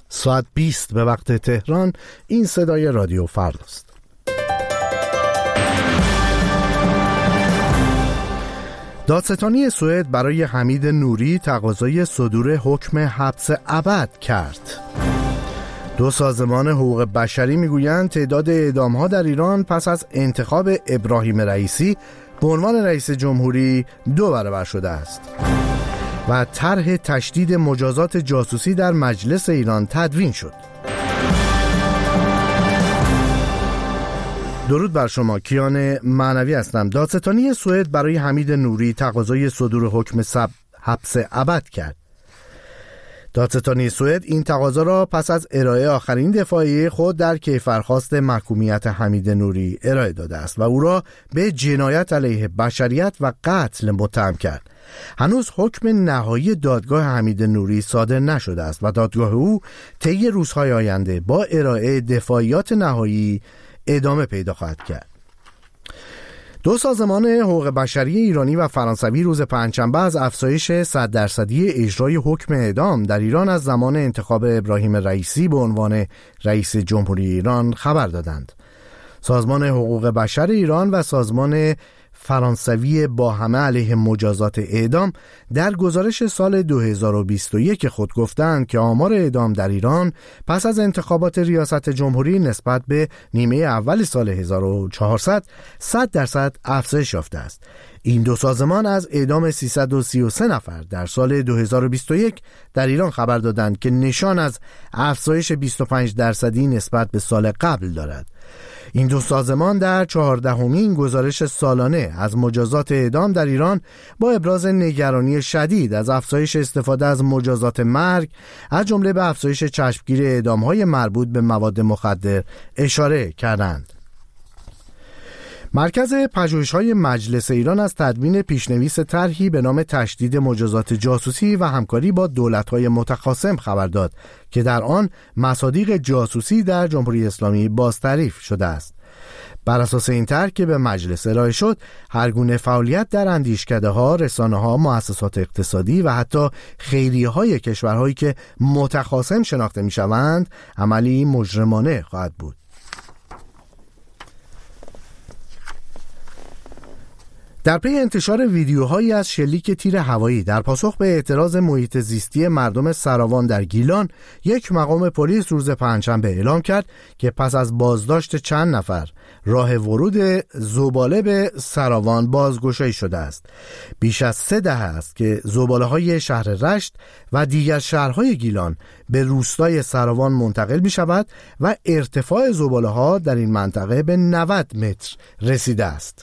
ساعت 20 به وقت تهران. این صدای رادیو فرداست. دادستانی سوئد برای حمید نوری تقاضای صدور حکم حبس ابد کرد. دو سازمان حقوق بشری میگویند تعداد اعدام‌ها در ایران پس از انتخاب ابراهیم رئیسی به عنوان رئیس جمهوری 2 برابر شده است. و طرح تشدید مجازات جاسوسی در مجلس ایران تدوین شد. درود بر شما، کیان معنوی هستم. دادستانی سوئد برای حمید نوری تقاضای صدور حکم حبس ابد کرد. دادستانی سوئد این تقاضا را پس از ارائه آخرین دفاعیه خود در کیفرخواست محکومیت حمید نوری ارائه داده است و او را به جنایت علیه بشریت و قتل متهم کرد. هنوز حکم نهایی دادگاه حمید نوری صادر نشده است و دادگاه او طی روزهای آینده با ارائه دفاعیات نهایی ادامه پیدا خواهد کرد. دو سازمان حقوق بشری ایرانی و فرانسوی روز پنجشنبه از افزایش 100% اجرای حکم اعدام در ایران از زمان انتخاب ابراهیم رئیسی به عنوان رئیس جمهوری ایران خبر دادند. سازمان حقوق بشر ایران و سازمان فرانسوی با همه علیه مجازات اعدام در گزارش سال 2021 خود گفتند که آمار اعدام در ایران پس از انتخابات ریاست جمهوری نسبت به نیمه اول سال 1400 100% افزایش یافته است. این دو سازمان از اعدام 333 نفر در سال 2021 در ایران خبر دادند که نشان از افزایش 25% نسبت به سال قبل دارد. این دو سازمان در 14مین گزارش سالانه از مجازات اعدام در ایران با ابراز نگرانی شدید از افزایش استفاده از مجازات مرگ از جمله به افزایش چشمگیر اعدام‌های مربوط به مواد مخدر اشاره کردند. مرکز پژوهش‌های مجلس ایران از تدوین پیشنویس طرحی به نام تشدید مجازات جاسوسی و همکاری با دولت‌های متخاصم خبر داد که در آن مصادیق جاسوسی در جمهوری اسلامی بازتعریف شده است. بر اساس این طرح که به مجلس ارائه شد، هر گونه فعالیت در اندیشکده‌ها، رسانه‌ها، مؤسسات اقتصادی و حتی خیریه‌های کشورهایی که متخاصم شناخته می‌شوند، عملی مجرمانه خواهد بود. در پی انتشار ویدیوهایی از شلیک تیر هوایی در پاسخ به اعتراض محیط زیستی مردم سراوان در گیلان، یک مقام پلیس روز پنجشنبه اعلام کرد که پس از بازداشت چند نفر راه ورود زباله به سراوان بازگشایی شده است. بیش از 3 دهه است که زباله‌های شهر رشت و دیگر شهرهای گیلان به روستای سراوان منتقل می شود و ارتفاع زباله‌ها در این منطقه به 90 متر رسیده است.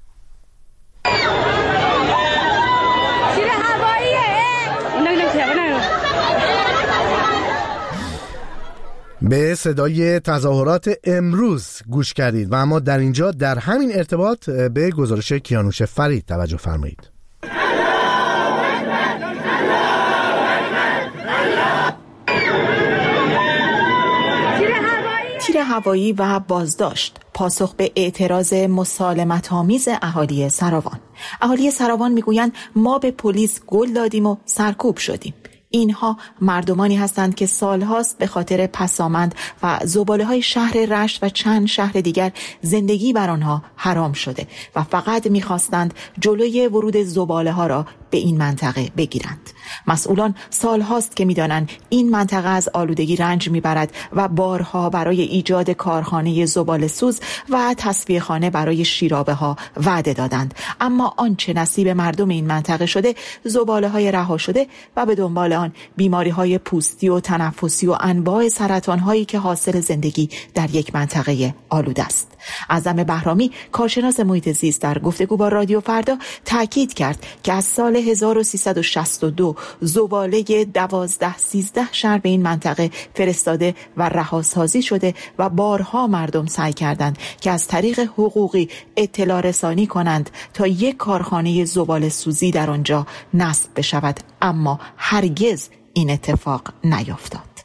به صدای تظاهرات امروز گوش کردید و اما در اینجا در همین ارتباط به گزارش کیانوش فرید توجه فرمایید. تیر هوایی و بازداشت پاسخ به اعتراض مسالمت‌آمیز اهالی سراوان. اهالی سراوان میگویند ما به پلیس گل دادیم و سرکوب شدیم. اینها مردمانی هستند که سالهاست به خاطر پسامند و زباله‌های شهر رشت و چند شهر دیگر زندگی بر آنها حرام شده و فقط می‌خواستند جلوی ورود زباله‌ها را به این منطقه بگیرند. مسئولان سالهاست که می‌دانند این منطقه از آلودگی رنج می‌برد و بارها برای ایجاد کارخانه زباله‌سوز و تصفیه‌خانه برای شیرابه‌ها وعده دادند، اما آنچه نصیب مردم این منطقه شده زباله‌های رها شده و به دنبال آن بیماری‌های پوستی و تنفسی و انواع سرطان‌هایی که حاصل زندگی در یک منطقه آلوده است. اعظم بهرامی کارشناس محیط زیست در گفتگو با رادیو فردا تاکید کرد که از سال 1362 زباله 12-13 شهر به این منطقه فرستاده و رهاسازی شده و بارها مردم سعی کردند که از طریق حقوقی اطلاع رسانی کنند تا یک کارخانه زباله سوزی در آنجا نصب بشود، اما هرگز این اتفاق نیفتاد.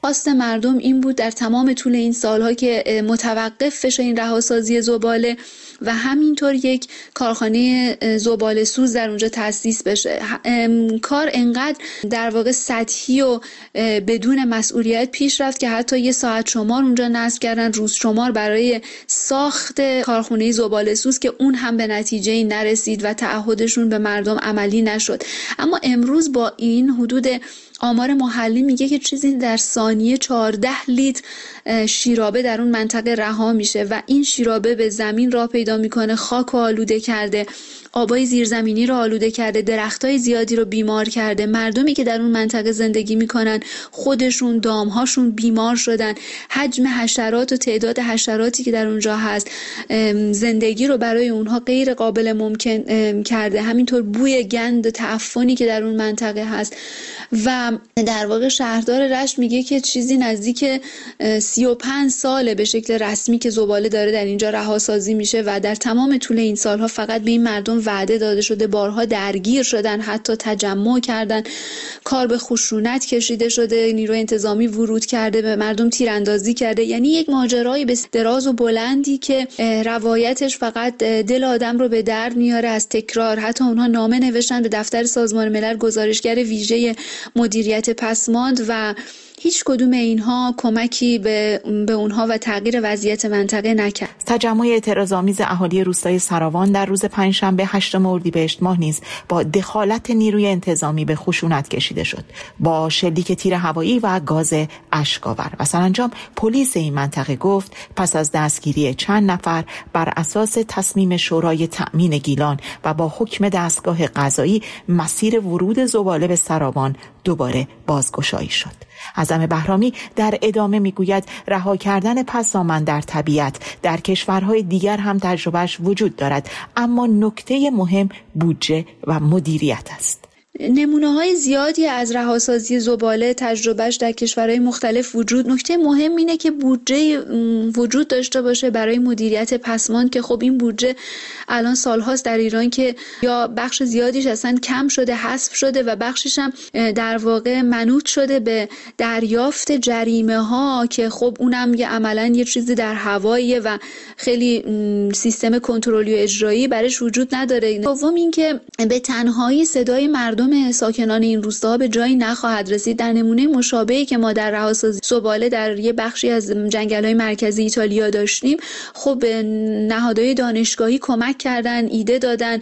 خواست مردم این بود در تمام طول این سالها که متوقف بشه این رهاسازی زباله و همینطور یک کارخانه زباله سوز در اونجا تأسیس بشه. کار انقدر در واقع سطحی و بدون مسئولیت پیش رفت که حتی یه ساعت شمار اونجا نصب کردن، روز شمار برای ساخت کارخانه زباله سوز که اون هم به نتیجه نرسید و تعهدشون به مردم عملی نشد. اما امروز با این حدود آمار محلی میگه که چیزی در ثانیه 14 لیتر شیرابه در اون منطقه رها میشه و این شیرابه به زمین راه پیدا میکنه، خاک رو آلوده کرده، آبای زیرزمینی رو آلوده کرده، درختای زیادی رو بیمار کرده. مردمی که در اون منطقه زندگی میکنن خودشون، دامهاشون بیمار شدن. حجم حشرات و تعداد حشراتی که در اونجا هست زندگی رو برای اونها غیر قابل ممکن کرده. همینطور بوی گند و تعفنی که در اون منطقه هست و در واقع شهردار رشت میگه که چیزی نزدیک 35 ساله به شکل رسمی که زباله داره در اینجا رهاسازی میشه و در تمام طول این سالها فقط به این مردم وعده داده شده، بارها درگیر شدن، حتی تجمع کردن، کار به خشونت کشیده شده، نیروی انتظامی ورود کرده، به مردم تیراندازی کرده. یعنی یک ماجرای به دراز و بلندی که روایتش فقط دل آدم رو به درد میاره از تکرار. حتی اونها نامه نوشتن به دفتر سازمان ملل، گزارشگر ویژه مدیریت پسماند و هیچ کدوم اینها کمکی به اونها و تغییر وضعیت منطقه نکرد. تجمع اعتراض‌آمیز اهالی روستای سراوان در روز پنجشنبه 8 اردیبهشت ماه نیز با دخالت نیروی انتظامی به خشونت کشیده شد، با شلیک تیر هوایی و گاز اشک‌آور و سرانجام پلیس این منطقه گفت پس از دستگیری چند نفر بر اساس تصمیم شورای تأمین گیلان و با حکم دستگاه قضایی مسیر ورود زباله به سراوان دوباره بازگشایی شد. اعظم بهرامی در ادامه میگوید رها کردن پسامند در طبیعت در کشورهای دیگر هم تجربهش وجود دارد، اما نکته مهم بودجه و مدیریت است. نمونه‌های زیادی از رهاسازی زباله تجربهش در کشورهای مختلف وجود. نکته مهم اینه که بودجه وجود داشته باشه برای مدیریت پسماند که خب این بودجه الان سالهاست در ایران که یا بخش زیادیش اصلا کم شده، حذف شده و بخشش هم در واقع منوط شده به دریافت جریمه ها که خب اونم یه عملاً یه چیزی در هواییه و خیلی سیستم کنترلی و اجرایی برش وجود نداره. دوم اینکه به تنهایی صدای مردم ساکنان این روستاها به جایی نخواهد رسید. در نمونه مشابهی که ما در رهاسازی زباله در یه بخشی از جنگل‌های مرکزی ایتالیا داشتیم، خب نهادهای دانشگاهی کمک کردن، ایده دادن،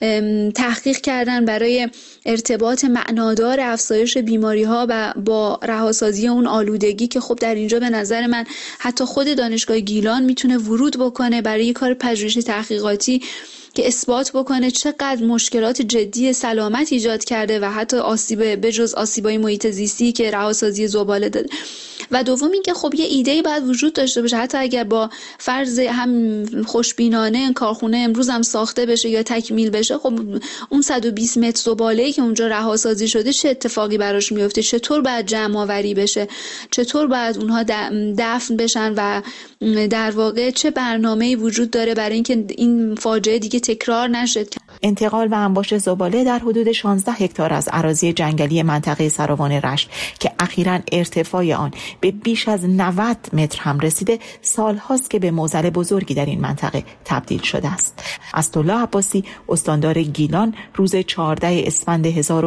تحقیق کردن برای ارتباط معنادار افزایش بیماری‌ها و با رهاسازی اون آلودگی که خب در اینجا به نظر من حتی خود دانشگاه گیلان میتونه ورود بکنه برای یه کار پژوهشی تحقیقاتی که اثبات بکنه چقدر مشکلات جدی سلامت ایجاد کرده و حتی آسیب بجز آسیبای محیط زیستی که رهاسازی زباله داده. و دوم اینکه خب یه ایده‌ای باید وجود داشته باشه، حتی اگر با فرض هم خوشبینانه کارخونه امروز هم ساخته بشه یا تکمیل بشه، خب اون 120 متر زباله‌ای که اونجا رهاسازی شده چه اتفاقی براش میفته، چطور باید جمع آوری بشه، چطور باید اونها دفن بشن و در واقع چه برنامه‌ای وجود داره برای اینکه این فاجعه دیگه تکرار نشه. انتقال و انباشت زباله در حدود 16 هکتار از اراضی جنگلی منطقه سراوان رشت که اخیراً ارتفاع آن به بیش از 90 متر هم رسیده، سالهاست که به معضل بزرگی در این منطقه تبدیل شده است. اسدالله عباسی استاندار گیلان روز 14 اسفند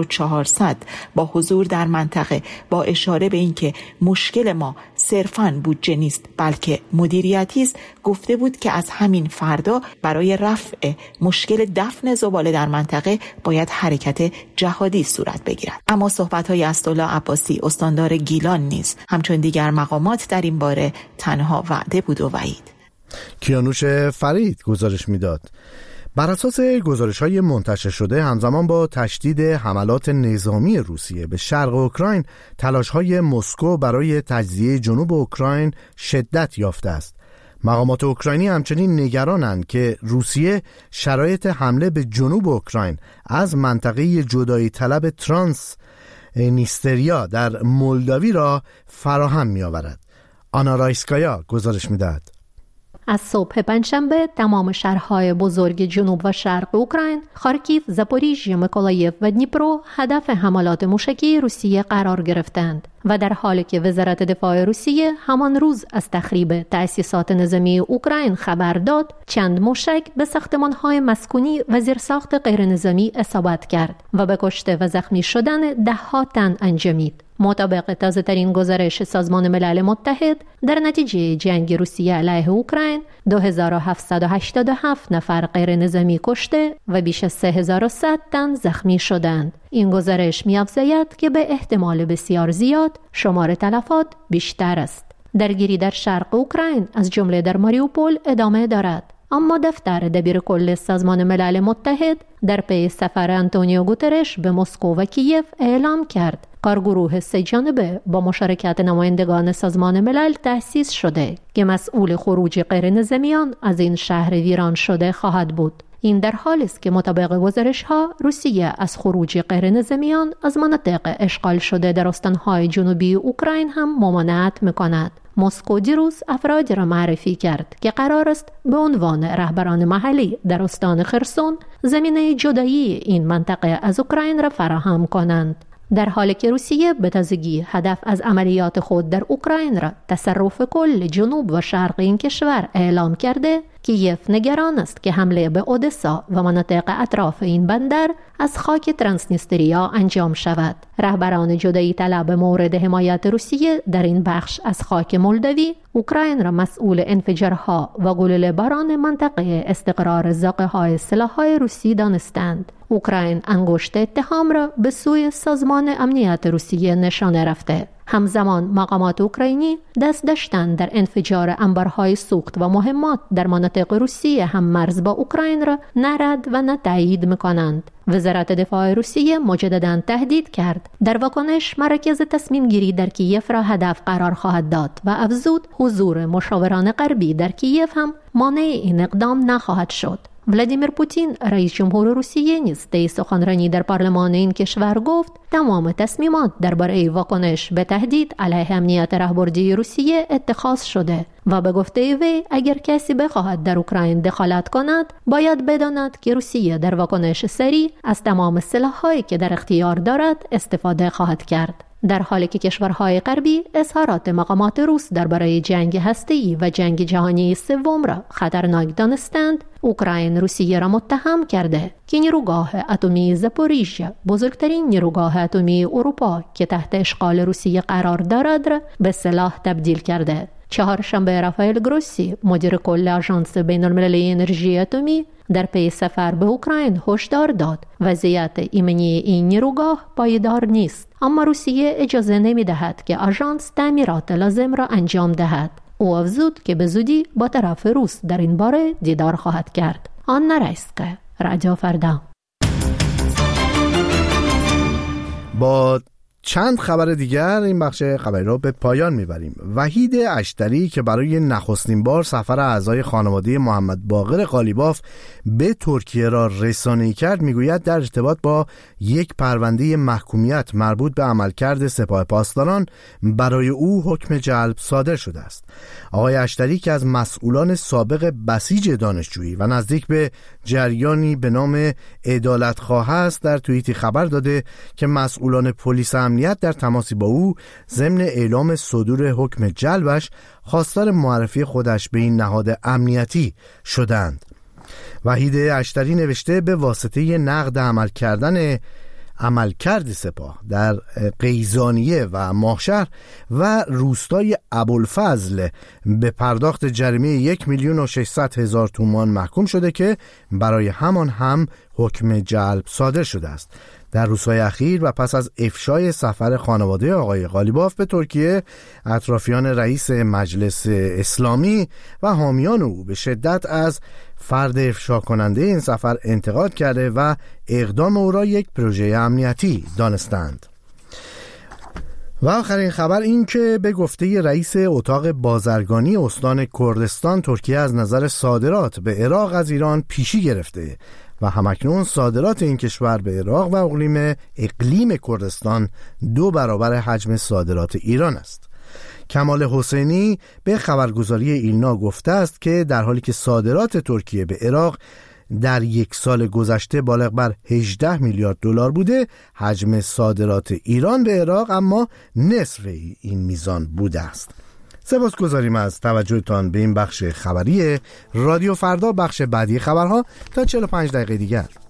1400 با حضور در منطقه با اشاره به اینکه مشکل ما صرفاً بودجه نیست بلکه مدیریتی است، گفته بود که از همین فردا برای رفع مشکل دفن زباله در منطقه باید حرکت جهادی صورت بگیرد. اما صحبت‌های اسدالله عباسی استاندار گیلان نیز همچون دیگر مقامات در این باره تنها وعده بود و وعید. کیانوش فرید گزارش میداد. بر اساس گزارش‌های منتشر شده، همزمان با تشدید حملات نظامی روسیه به شرق اوکراین، تلاش‌های مسکو برای تجزیه جنوب اوکراین شدت یافته است. مقامات اوکراینی همچنین نگرانند که روسیه شرایط حمله به جنوب اوکراین از منطقه جدایی طلب ترانس نیستریا در مولداوی را فراهم می‌آورد. آنا رایسکایا گزارش می‌دهد. از صبح پنجشنبه تمام شهرهای بزرگ جنوب و شرق اوکراین، خارکیو، زاپوریژیه، میکولایف و دنیپرو هدف حملات موشکی روسیه قرار گرفتند و در حالی که وزارت دفاع روسیه همان روز از تخریب تأسیسات نظامی اوکراین خبر داد، چند موشک به ساختمان‌های مسکونی و زیرساخت غیرنظامی اصابت کرد و به کشته و زخمی شدن ده‌ها تن انجامید. مطابق تازه‌ترین گزارش سازمان ملل متحد، در نتیجه جنگ روسیه علیه اوکراین 2787 نفر غیر نظامی کشته و بیش از 3100 تن زخمی شدند. این گزارش می‌افزاید که به احتمال بسیار زیاد شمار تلفات بیشتر است. درگیری در شرق اوکراین از جمله در ماریوپول ادامه دارد، اما دفتر دبیرکل سازمان ملل متحد در پی سفر آنتونیو گوترش به مسکو و کیف اعلام کرد کارگروه 3 جانبه با مشارکت نمایندگان سازمان ملل تأسیس شده که مسئول خروج غیر نظامیان از این شهر ویران شده خواهد بود. این در حالی است که مطابق گزارش‌ها روسیه از خروج غیر نظامیان از مناطق اشغال شده در استان‌های جنوبی اوکراین هم ممانعت می‌کند. مسکو دیروز افرادی را معرفی کرد که قرار است به عنوان رهبران محلی در استان خرسون زمینه جدایی این منطقه از اوکراین را فراهم کنند. در حالی که روسیه به تازگی هدف از عملیات خود در اوکراین را تصرف کل جنوب و شرق این کشور اعلام کرده، کیف نگران است که حمله به اودسا و مناطق اطراف این بندر از خاک ترانسنیستریا انجام شود. رهبران جدایی طلب مورد حمایت روسیه در این بخش از خاک مولدوی اوکراین را مسئول انفجارها و گلوله باران منطقه استقرار زاغه‌های سلاح‌های روسی دانستند. اوکراین انگشت اتهام را به سوی سازمان امنیت روسیه نشانه رفته. همزمان مقامات اوکراینی دست داشتن در انفجار انبارهای سوخت و مهمات در مناطق روسیه هم مرز با اوکراین را نه رد و نه تایید می‌کنند. وزارت دفاع روسیه مجدداً تهدید کرد در واکنش مراکز تصمیم گیری در کیف را هدف قرار خواهد داد و افزود حضور مشاوران غربی در کیف هم مانع این اقدام نخواهد شد. ولادیمیر پوتین رئیس جمهور روسیه نیز طی سخنرانی در پارلمان این کشور گفت تمام تصمیمات درباره واکنش به تهدید علیه امنیت راهبردی روسیه اتخاذ شده و به گفته وی اگر کسی بخواهد در اوکراین دخالت کند باید بداند که روسیه در واکنش سریع از تمام سلاح‌هایی که در اختیار دارد استفاده خواهد کرد. در حالی که کشورهای غربی اظهارات مقامات روس درباره جنگ هسته‌ای و جنگ جهانی سوم را خطرناک دانستند، اوکراین روسیه را متهم کرده که نیروگاه اتمی زاپوریژیا، بزرگترین نیروگاه اتمی اروپا که تحت اشغال روسیه قرار دارد، را به سلاح تبدیل کرده. چهارشنبه رافائل گروسی، مدیر کل آژانس بین‌المللی انرژی اتمی، در پی سفر به اوکراین هشدار داد وضعیت ایمنی این نیروگاه پایدار نیست، اما روسیه اجازه نمی‌دهد که آژانس تعمیرات لازم را انجام دهد. او افزود که به زودی با طرف روس در این باره دیدار خواهد کرد. آنا رایسکا، رادیو فردا. با چند خبر دیگر این بخش خبری را به پایان میبریم. وحید اشتری که برای نخستین بار سفر اعضای خانواده محمد باقر قالیباف به ترکیه را رسانه‌ای کرد میگوید در ارتباط با یک پرونده محکومیت مربوط به عملکرد سپاه پاسداران برای او حکم جلب صادر شده است. آقای اشتری که از مسئولان سابق بسیج دانشجویی و نزدیک به جریانی به نام عدالتخواه است، در توییتی خبر داده که مسئولان پلیس امنیت در تماسی با او ضمن اعلام صدور حکم جلبش خواستار معرفی خودش به این نهاد امنیتی شدند. وحید اشتری نوشته به واسطه نقد عملکرد سپاه در قیزانیه و ماهشهر و روستای ابوالفضل به پرداخت جریمه 1,600,000 تومان محکوم شده که برای همان هم حکم جلب صادر شده است. در روزهای اخیر و پس از افشای سفر خانواده آقای قالیباف به ترکیه، اطرافیان رئیس مجلس اسلامی و حامیان او به شدت از فرد افشا کننده این سفر انتقاد کرده و اقدام او را یک پروژه امنیتی دانستند. و آخرین خبر این که به گفته رئیس اتاق بازرگانی استان کردستان، ترکیه از نظر صادرات به عراق از ایران پیشی گرفته و همکنون صادرات این کشور به عراق و اقلیم کردستان 2 برابر حجم صادرات ایران است. کمال حسینی به خبرگزاری ایلنا گفته است که در حالی که صادرات ترکیه به عراق در یک سال گذشته بالغ بر 18 میلیارد دلار بوده. حجم صادرات ایران به عراق اما نصف این میزان بوده است. سپاسگزاریم از توجهتان به این بخش خبری رادیو فردا. بخش بعدی خبرها تا 45 دقیقه دیگر.